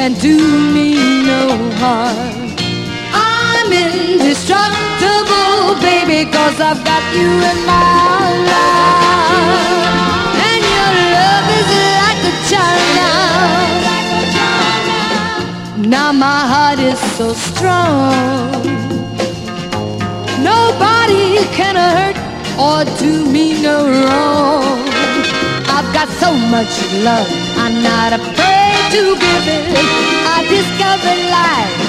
can do me no harm. I'm indestructible, baby, 'cause I've got you in my life. And your love is like a charm now. Now my heart is so strong, nobody can hurt or do me no wrong. I've got so much love, I'm not afraid to give it. I discovered life